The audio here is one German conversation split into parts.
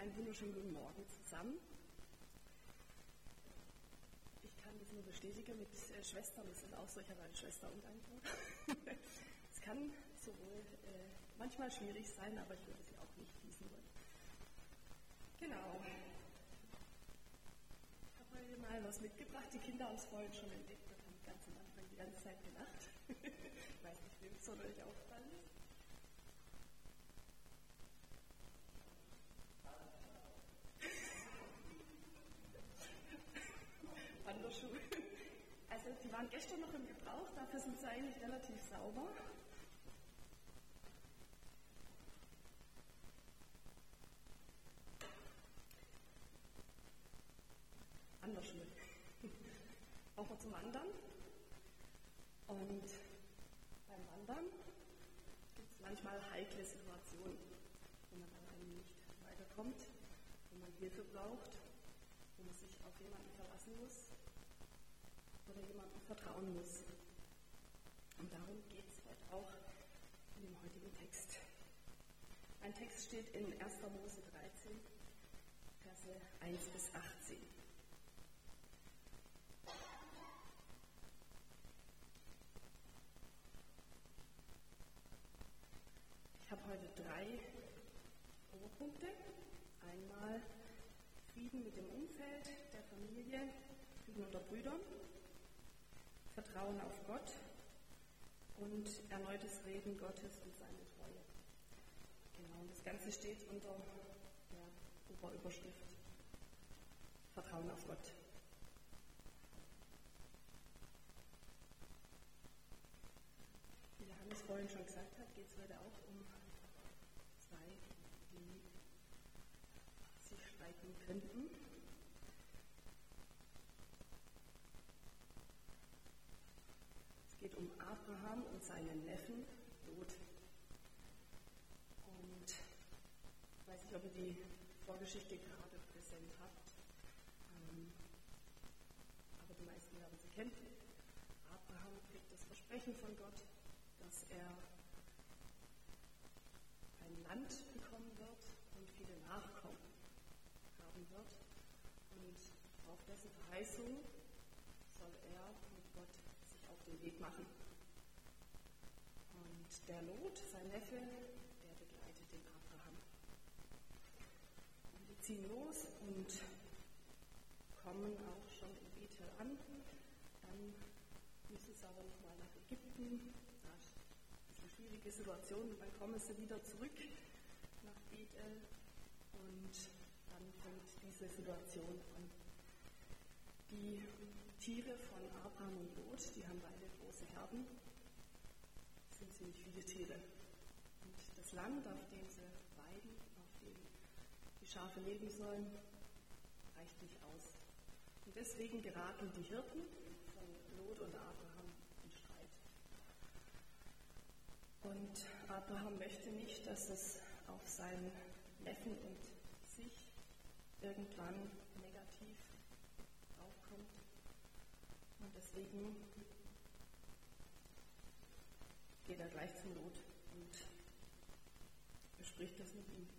Einen wunderschönen guten Morgen zusammen. Ich kann das nur bestätigen mit Schwestern, das ist auch so, ich habe eine Schwester und einen Bruder. Es kann sowohl manchmal schwierig sein, aber ich würde sie auch nicht schließen wollen. Genau. Ich habe heute mal was mitgebracht, die Kinder haben es vorhin schon entdeckt und haben ganz am Anfang die ganze Zeit gelacht. Ich weiß nicht, wem es so euch aufgefallen ist. Wanderschuhe. Also die waren gestern noch im Gebrauch, dafür sind sie eigentlich relativ sauber. Wanderschuhe. Auch mal zum Wandern. Und beim Wandern gibt es manchmal heikle Situationen, wo man dann eigentlich nicht weiterkommt, wo man Hilfe braucht, wo man sich auf jemanden verlassen muss oder jemandem vertrauen muss. Und darum geht es heute auch in dem heutigen Text. Ein Text steht in 1. Mose 13, Verse 1 bis 18. Ich habe heute 3 Oberpunkte. Einmal Frieden mit dem Umfeld, der Familie, Frieden unter Brüdern, Vertrauen auf Gott und erneutes Reden Gottes und seine Treue. Genau, und das Ganze steht unter der Oberüberschrift Vertrauen auf Gott. Wie der Hannes vorhin schon gesagt hat, geht es heute auch um 2, die sich streiten könnten. Es geht um Abraham und seinen Neffen Lot. Und ich weiß nicht, ob ihr die Vorgeschichte gerade präsent habt, aber die meisten werden sie kennen. Abraham kriegt das Versprechen von Gott, dass er ein Land bekommen wird und viele Nachkommen haben wird. Und auf dessen Verheißung soll er mit Gott sich auf den Weg machen. Und der Lot, sein Neffe, der begleitet den Abraham. Und die ziehen los und kommen auch schon in Bethel an. Dann müssen sie aber nochmal nach Ägypten. Da ist eine schwierige Situation. Und dann kommen sie wieder zurück nach Bethel. Und dann fängt diese Situation an. Die Tiere von Abraham und Lot, die haben beide große Herden. Das sind ziemlich viele Tiere. Und das Land, auf dem sie weiden, auf dem die Schafe leben sollen, reicht nicht aus. Und deswegen geraten die Hirten von Lot und Abraham in Streit. Und Abraham möchte nicht, dass es auf seinen Neffen und sich irgendwann negativ aufkommt. Und deswegen geht er gleich zum Lot und bespricht das mit ihm.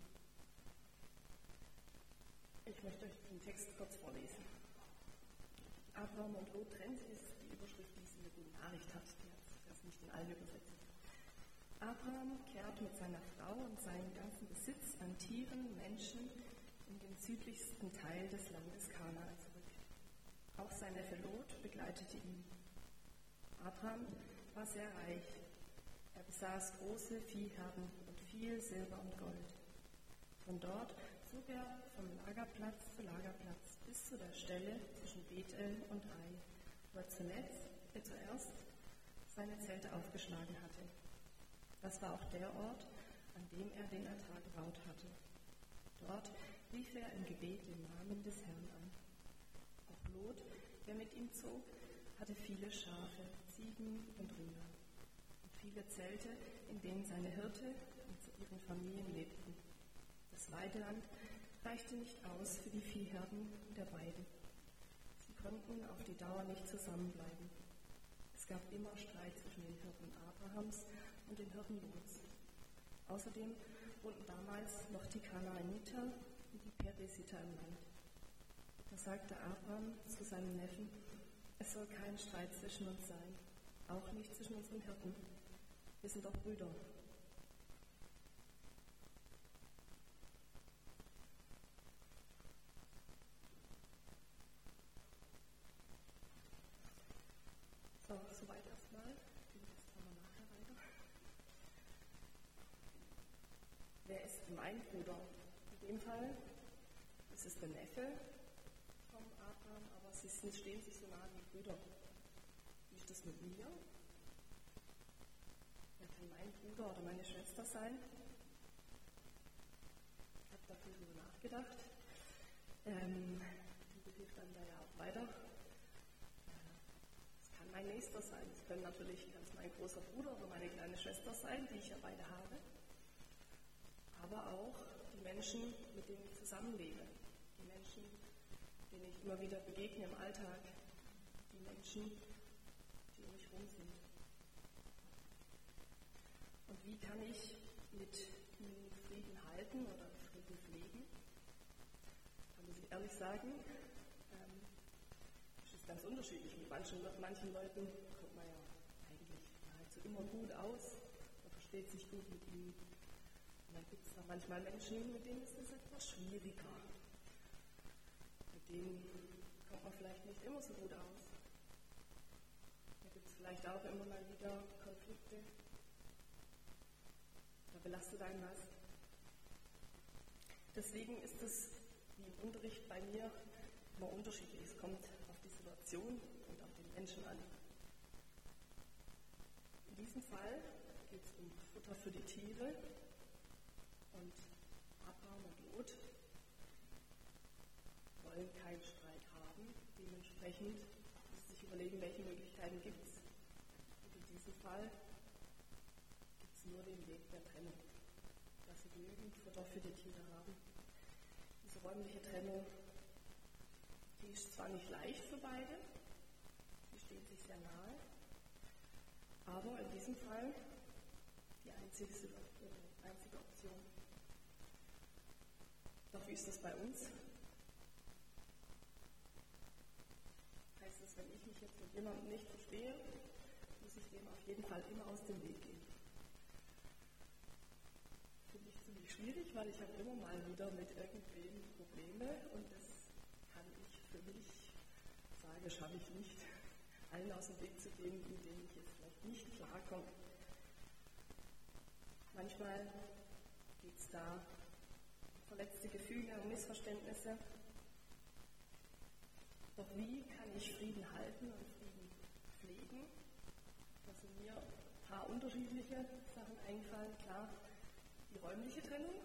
Ich möchte euch den Text kurz vorlesen. Abraham und Lot trennen sich, ist die Überschrift, die es in der guten Nachricht hat, die hat das nicht in allen übersetzt. Abraham kehrt mit seiner Frau und seinem ganzen Besitz an Tieren, Menschen in den südlichsten Teil des Landes Kanaan zurück. Auch sein Neffe Lot begleitete ihn. Abraham war sehr reich. Er besaß große Viehherden und viel Silber und Gold. Von dort zog er vom Lagerplatz zu Lagerplatz bis zu der Stelle zwischen Bethel und Ai, wo er zuerst seine Zelte aufgeschlagen hatte. Das war auch der Ort, an dem er den Altar gebaut hatte. Dort rief er im Gebet den Namen des Herrn an. Auch Lot, der mit ihm zog, hatte viele Schafe, Ziegen und Rinder und viele Zelte, in denen seine Hirte und ihren Familien lebten. Das Weideland reichte nicht aus für die Viehherden der beiden. Sie konnten auf die Dauer nicht zusammenbleiben. Es gab immer Streit zwischen den Hirten Abrahams und den Hirten Lots. Außerdem wohnten damals noch die Kanaaniter in die Peresita im Land. Da sagte Abraham zu seinem Neffen, es soll kein Streit zwischen uns sein, auch nicht zwischen unseren Hirten. Wir sind doch Brüder. So, soweit erstmal. Den Rest haben wir nachher weiter. Wer ist mein Bruder? In dem Fall, es ist der Neffe vom Abraham, aber sie stehen sich so nah wie Brüder. Wie ist das mit mir? Wer kann mein Bruder oder meine Schwester sein? Ich habe da viel drüber nachgedacht. Die hilft dann da ja auch weiter. Es kann mein Nächster sein. Es können natürlich ganz mein großer Bruder oder meine kleine Schwester sein, die ich ja beide habe. Aber auch die Menschen, mit denen ich zusammenlebe. Die Menschen, denen ich immer wieder begegne im Alltag. Die Menschen, die um mich herum sind. Und wie kann ich mit ihnen Frieden halten oder Frieden pflegen? Da muss ich ehrlich sagen, das ist ganz unterschiedlich. Mit manchen Leuten kommt man ja eigentlich nahezu immer gut aus. Man versteht sich gut mit ihnen. Und dann gibt es noch manchmal Menschen, mit denen ist es etwas schwieriger. Mit denen kommt man vielleicht nicht immer so gut aus. Da gibt es vielleicht auch immer mal wieder Konflikte. Da belastet einen was. Deswegen ist es wie im Unterricht bei mir immer unterschiedlich. Es kommt auf die Situation und auf den Menschen an. In diesem Fall geht es um Futter für die Tiere und Abraham und Lot wollen keinen Streit haben. Dementsprechend müssen sie sich überlegen, welche Möglichkeiten gibt es. Und in diesem Fall gibt es nur den Weg der Trennung, dass sie genügend Futter für die Tiere haben. Diese räumliche Trennung, die ist zwar nicht leicht für beide, sie stehen sich sehr nahe, aber in diesem Fall die einzige Option. Doch wie ist das bei uns? Heißt das, wenn ich mich jetzt mit jemandem nicht verstehe, muss ich dem auf jeden Fall immer aus dem Weg gehen? Finde ich ziemlich schwierig, weil ich habe immer mal wieder mit irgendwem Probleme und das kann ich für mich sagen, schaffe ich nicht, allen aus dem Weg zu gehen, mit denen ich jetzt vielleicht nicht klarkomme. Manchmal geht es da um verletzte Gefühle und Missverständnisse. Doch wie kann ich Frieden halten und Frieden pflegen? Da sind mir ein paar unterschiedliche Sachen eingefallen. Klar, die räumliche Trennung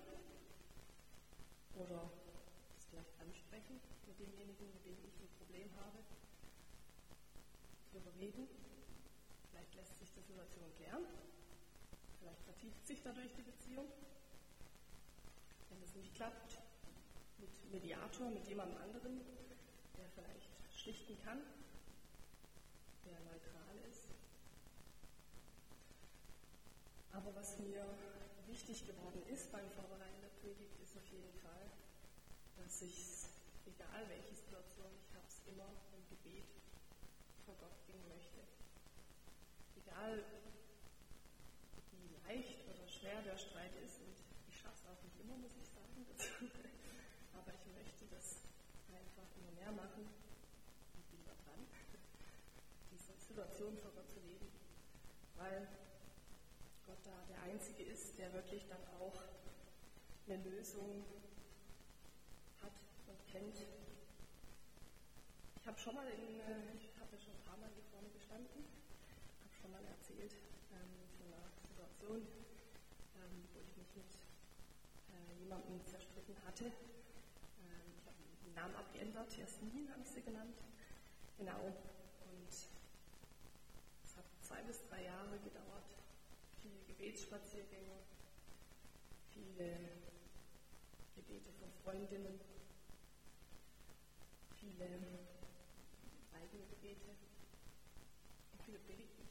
oder das vielleicht ansprechen mit demjenigen, mit dem ich ein Problem habe, darüber reden. Vielleicht lässt sich die Situation klären, vielleicht vertieft sich dadurch die Beziehung. Wenn das nicht klappt, mit Mediator, mit jemandem anderen, der vielleicht schlichten kann, der neutral ist. Aber was mir wichtig geworden ist beim Vorbereiten der Predigt, ist auf jeden Fall, dass ich, egal welche Situation ich habe, es immer im Gebet vor Gott bringen möchte. Egal wie leicht oder schwer der Streit ist, und ich schaffe es auch nicht immer, muss ich sagen, aber ich möchte das einfach immer mehr machen und bin da dran, diese Situation vor Gott zu leben, weil Gott da der Einzige ist, der wirklich dann auch eine Lösung hat und kennt. Ich habe ja schon ein paar Mal hier vorne gestanden, habe schon mal erzählt von einer Situation, wo ich mich mit jemandem zerstritten hatte. Ich habe den Namen abgeändert, Jasmin habe ich sie genannt. Genau. Und es hat 2 bis 3 Jahre gedauert. Viele Gebetsspaziergänge, viele Gebete von Freundinnen, viele eigene Gebete und viele Predigten.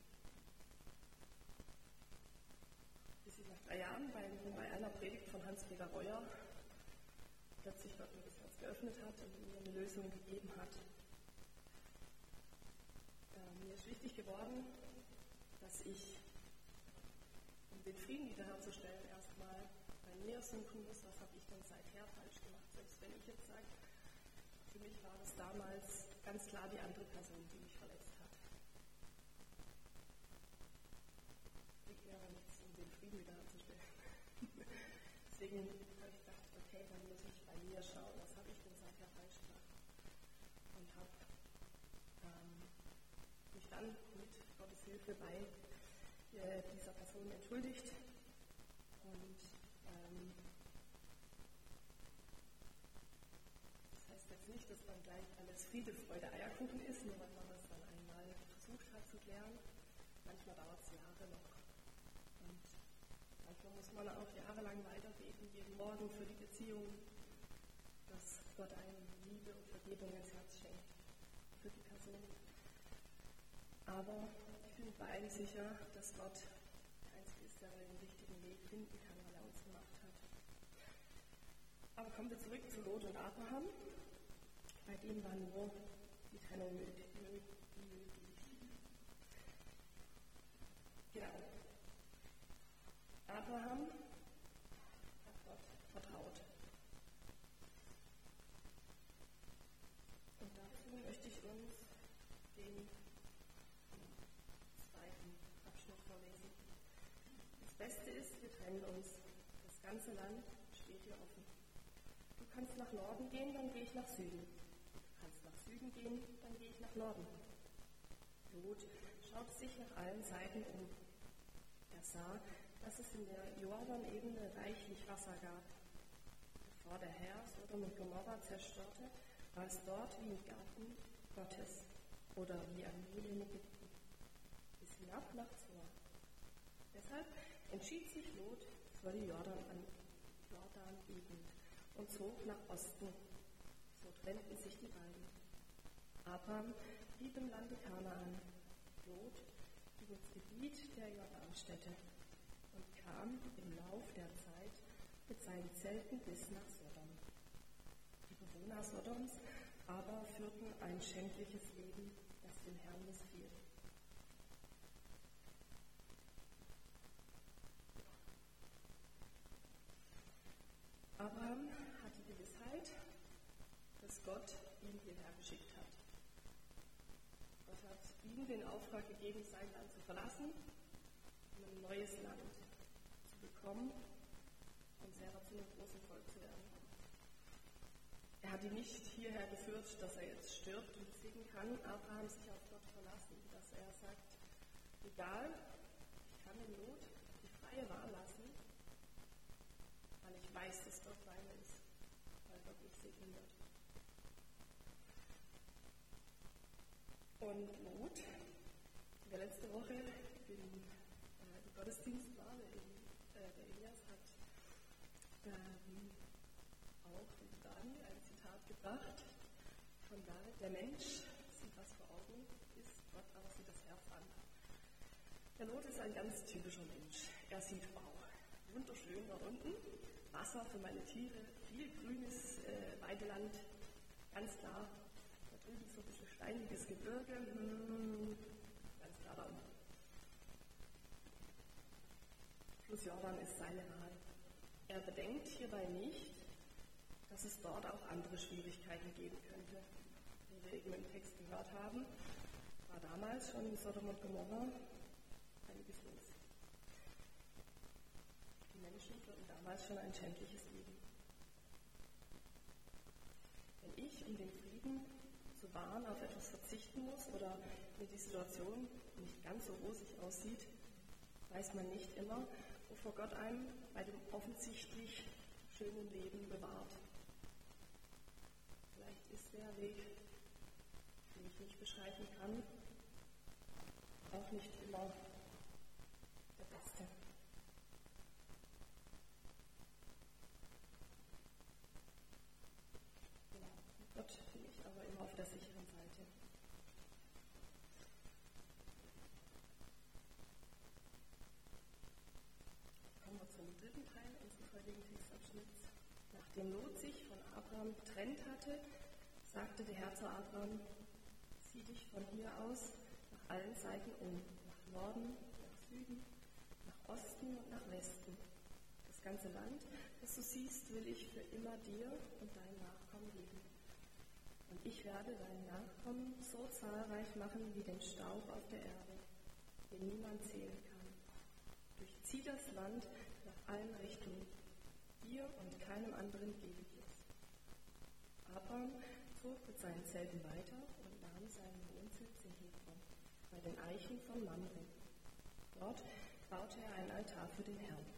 Bis ich nach 3 Jahren bei einer Predigt von Hans-Peter Reuer plötzlich Gott mir das Herz geöffnet hat und mir eine Lösung gegeben hat. Mir ist wichtig geworden, dass ich, um den Frieden wiederherzustellen, erstmal bei mir suchen muss, was habe ich denn seither falsch gemacht. Selbst wenn ich jetzt sage, für mich war das damals ganz klar die andere Person, die mich verletzt hat. Bringt mir aber nichts, um den Frieden wiederherzustellen. Deswegen habe ich gedacht, okay, dann muss ich bei mir schauen, was habe ich denn seither falsch gemacht. Und habe mich dann mit Gottes Hilfe bei dieser Person entschuldigt. Und das heißt jetzt nicht, dass dann gleich alles Friede, Freude, Eierkuchen ist, nur weil man das dann einmal versucht hat zu klären. Manchmal dauert es Jahre noch. Und manchmal muss man auch jahrelang weiterbeten, jeden Morgen für die Beziehung, dass Gott einem Liebe und Vergebung ins Herz schenkt für die Person. Aber ich bin bei einem sicher, dass Gott der Einzige ist, der den richtigen Weg finden kann, weil er uns gemacht hat. Aber kommen wir zurück zu Lot und Abraham. Bei denen war nur die Trennung möglich. Genau. Abraham hat Gott vertraut. Und dazu möchte ich uns den zweiten Abschnitt vorlesen. Das Beste ist, wir trennen uns. Das ganze Land steht dir offen. Du kannst nach Norden gehen, dann gehe ich nach Süden. Du kannst nach Süden gehen, dann gehe ich nach Norden. Lot schaute sich nach allen Seiten um. Er sah, dass es in der Jordanebene reichlich Wasser gab. Bevor der Herr Sodom und Gomorra zerstörte, war es dort wie im Garten Gottes oder wie am Nil in Ägypten, bis hinab nach Zoar. Deshalb entschied sich Lot für die Jordanebene und zog nach Osten. So trennten sich die beiden. Abraham blieb im Lande Kanaan. Lot ging ins Gebiet der Jordanstädte und kam im Lauf der Zeit mit seinen Zelten bis nach Sodom. Die Bewohner Sodoms aber führten ein schändliches Leben, das dem Herrn missfiel. Abraham hat die Gewissheit, dass Gott ihn hierher geschickt hat. Gott hat ihm den Auftrag gegeben, sein Land zu verlassen, um ein neues Land zu bekommen und selber zu einem großen Volk zu werden. Er hat ihn nicht hierher geführt, dass er jetzt stirbt und deswegen kann Abraham sich auf Gott verlassen, dass er sagt, egal, ich kann in Not die freie Wahl lassen, weil ich weiß, dass Gott bei mir ist, weil Gott mich segnen wird. Und Lot, die wir letzte Woche im Gottesdienst waren, der Elias hat auch mit Daniel ein Zitat gebracht von David: Der Mensch sieht, was vor Augen ist, Gott aber sieht das Herz an. Der Lot ist ein ganz typischer Mensch. Er sieht, wow, wunderschön dort unten, Wasser für meine Tiere, viel grünes Weideland, ganz klar. Da drüben so ein bisschen steiniges Gebirge, ganz klar da unten. Fluss Jordan ist seine Wahl. Er bedenkt hierbei nicht, dass es dort auch andere Schwierigkeiten geben könnte. Wie wir eben im Text gehört haben, war damals schon in Sodom und Gomorra einiges los. Die Menschen führten damals schon ein schändliches Leben. Wenn ich, um den Frieden zu wahren, auf etwas verzichten muss oder wenn die Situation nicht ganz so rosig aussieht, weiß man nicht immer, wovor Gott einem bei dem offensichtlich schönen Leben bewahrt. Vielleicht ist der Weg, den ich nicht beschreiten kann, auch nicht immer der beste. Genau. Gott bin ich aber immer auf der sicheren Seite. Kommen wir zum dritten Teil unseres heutigen Textabschnitts. Nachdem Lot sich von Abraham Abraham getrennt hatte, sagte der Herr zu Abraham: Zieh dich von hier aus nach allen Seiten um, nach Norden, nach Süden, nach Osten und nach Westen. Das ganze Land, das du siehst, will ich für immer dir und deinen Nachkommen geben. Und ich werde deinen Nachkommen so zahlreich machen wie den Staub auf der Erde, den niemand zählen kann. Durchzieh das Land nach allen Richtungen. Dir und keinem anderen gebe ich es. Abraham zog mit seinen Zelten weiter und nahm seinen Wohnsitz in Hebron, bei den Eichen von Mamre. Dort baute er einen Altar für den Herrn.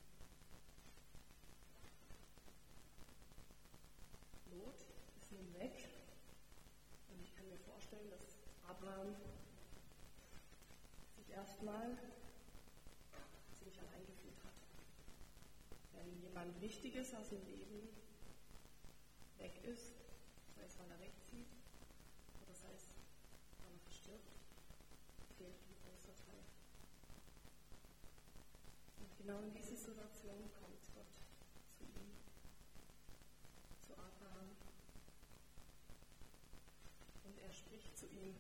Lot ist nun weg und ich kann mir vorstellen, dass Abraham sich erstmal ziemlich allein gefühlt hat. Wenn jemand Wichtiges aus dem Leben weg ist, sei es, weil er wegzieht oder sei es, weil er verstirbt, fehlt ein großer Teil. Und genau in diese Situation kommt Gott zu ihm, zu Abraham, und er spricht zu ihm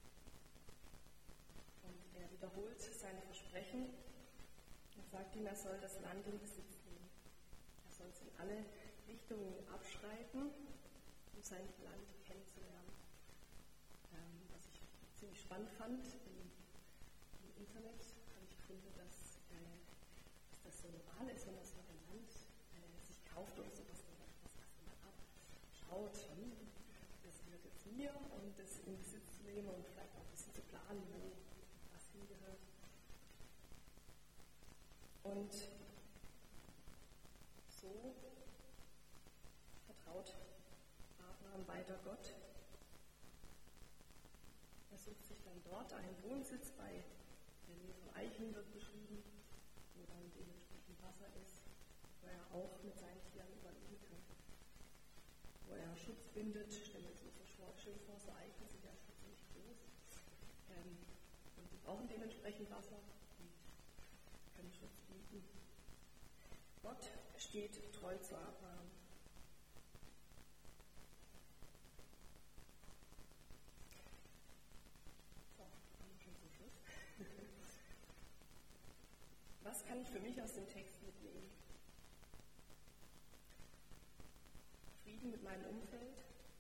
und er wiederholt seine Versprechen. Er sagt ihm, er soll das Land in Besitz nehmen. Er soll es in alle Richtungen abschreiten, um sein Land kennenzulernen. Was ich ziemlich spannend fand im Internet, habe ich gefunden, dass das so normal ist, wenn man so ein Land sich kauft oder so, dass man das erstmal abschaut, das gehört jetzt mir, und das in Besitz zu nehmen und vielleicht auch ein bisschen zu planen, wo was hingehört. Und so vertraut Abraham weiter Gott. Er sucht sich dann dort einen Wohnsitz bei, der Nähe von Eichen wird beschrieben, wo dann dementsprechend Wasser ist, wo er auch mit seinen Tieren überleben kann. Wo er Schutz bindet, stellen wir uns so schön vor, so Eichen sind ja schon ziemlich groß. Und die brauchen dementsprechend Wasser und können Schutz bieten. Gott steht treu zu Abraham. So, dann schon zum Schluss. Was kann ich für mich aus dem Text mitnehmen? Frieden mit meinem Umfeld.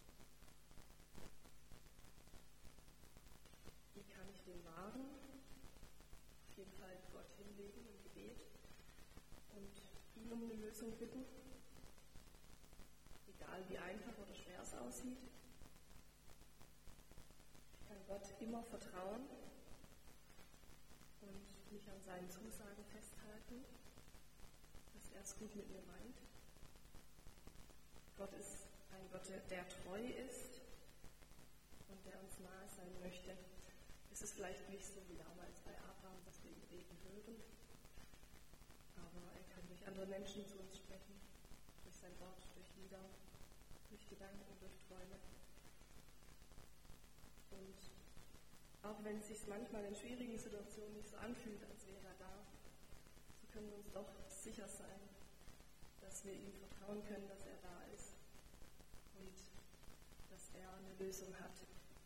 Wie kann ich den wahren? Auf jeden Fall Gott hinlegen im Gebet und ihn um eine Lösung bitten, egal wie einfach oder schwer es aussieht. Ich kann Gott immer vertrauen und mich an seinen Zusagen festhalten, dass er es gut mit mir meint. Gott ist ein Gott, der treu ist und der uns nahe sein möchte. Es ist vielleicht nicht so wie damals bei Abraham, dass wir ihn beten hören, aber er kann durch andere Menschen zu uns sprechen, durch sein Wort, durch Lieder, durch Gedanken, durch Träume. Und auch wenn es sich manchmal in schwierigen Situationen nicht so anfühlt, als wäre er da, so können wir uns doch sicher sein, dass wir ihm vertrauen können, dass er da ist und dass er eine Lösung hat.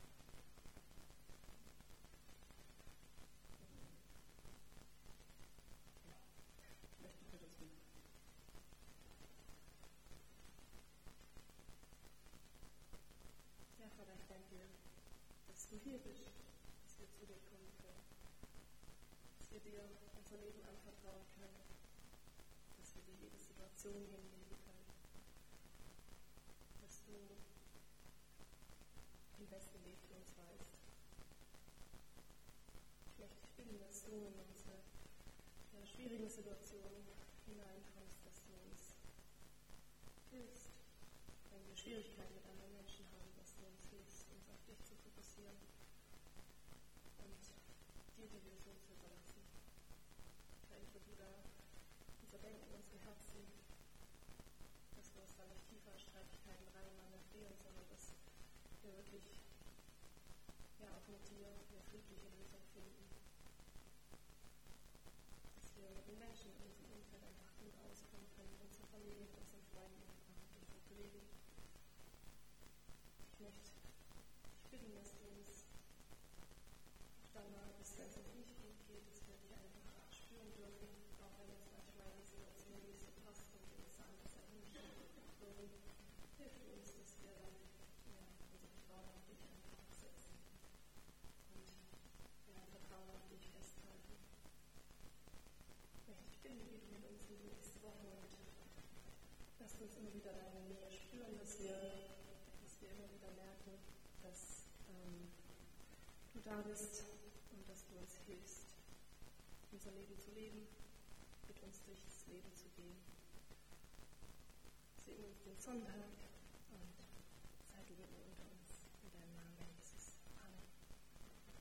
Vater, ich danke dir, dass du hier bist, dass wir zu dir kommen können, dass wir dir unser Leben anvertrauen können, dass wir dir jede Situation hinlegen können, dass du den besten Weg für uns weißt. Ich möchte dich bitten, dass du in unsere schwierigen Situationen hineinkommst, dass du uns hilfst, wenn wir Schwierigkeiten mit anderen Menschen haben, dass du uns hilfst, uns auf dich zu fokussieren und dir die Lösung zu überlassen. Verändere du da unser Denken, unsere Herzen, dass wir uns da nicht tiefer in Streitigkeiten reinmanövrieren, sondern dass wir wirklich auch mit dir eine friedliche Lösung finden. Dass wir mit den Menschen in unserem Umfeld einfach gut auskommen können, mit unserer Familie, mit unseren Freunden, mit unseren Kollegen. möchte dich bitten, dass du uns auf dein Nahe bist, wenn es uns nicht gut geht, dass wir dich einfach spüren dürfen, auch wenn uns manchmal die Situation nicht so passt und wir sagen, dass er nicht würden. Hilf uns, dass wir dann unser Vertrauen auf dich einfach setzen und Vertrauen auf dich festhalten. Ich möchte dich bitten, wie du mit uns in die nächste Woche und lass uns immer wieder deine Nähe spüren, dass wir immer wieder merken, dass du da bist und dass du uns hilfst, unser Leben zu leben, mit uns durch das Leben zu gehen. Segne uns den Sonntag und sei du mit unter uns in deinem Namen.